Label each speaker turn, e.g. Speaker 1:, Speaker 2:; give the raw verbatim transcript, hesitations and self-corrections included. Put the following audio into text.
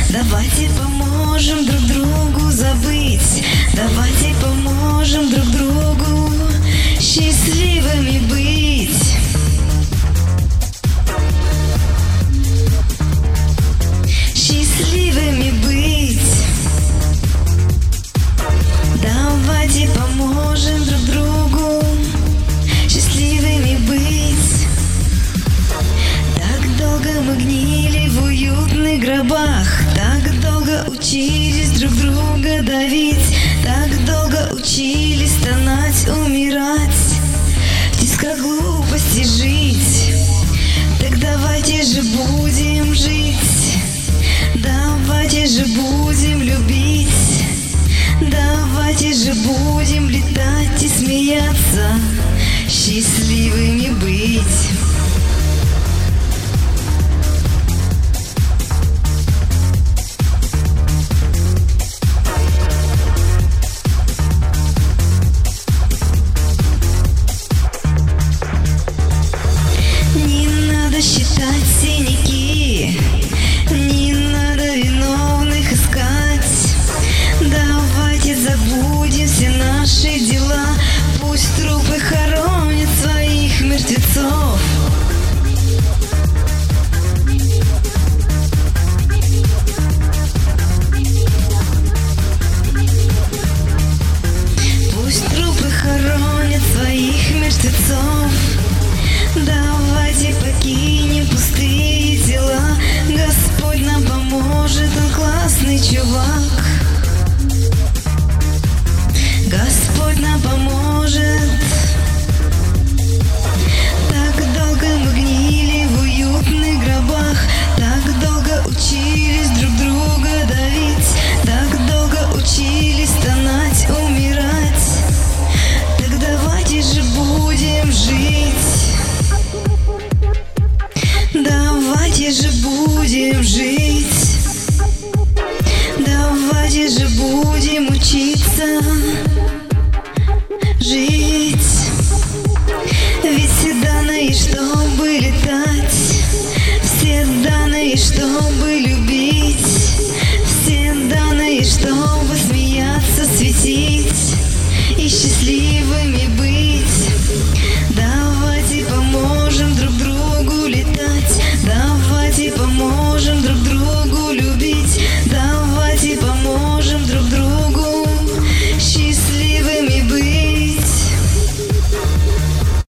Speaker 1: Давайте поможем друг другу забыть. Давайте поможем друг другу счастливыми быть. Счастливыми быть. Давайте поможем друг другу счастливыми быть. Так долго мы гнили в уютных гробах, так долго учились друг друга давить, так долго учились стонать, умирать, в тисках глупости жить. Так давайте же будем жить, давайте же будем любить, давайте же будем летать и смеяться, счастливыми быть. Считать синяки, не надо виновных искать. Давайте забудем все наши дела, пусть трупы хоронят своих мертвецов. Пусть трупы хоронят своих мертвецов. Давайте покинем пустые тела, Господь нам поможет, Он классный чувак. Господь нам поможет. Так долго мы гнили в уютных гробах, так долго учились друг друга давить, так долго учились стонать, умирать. Так давайте же будем жить. Давайте же будем жить, давайте же будем учиться жить. Ведь все данные, чтобы летать, все данные, чтобы любить.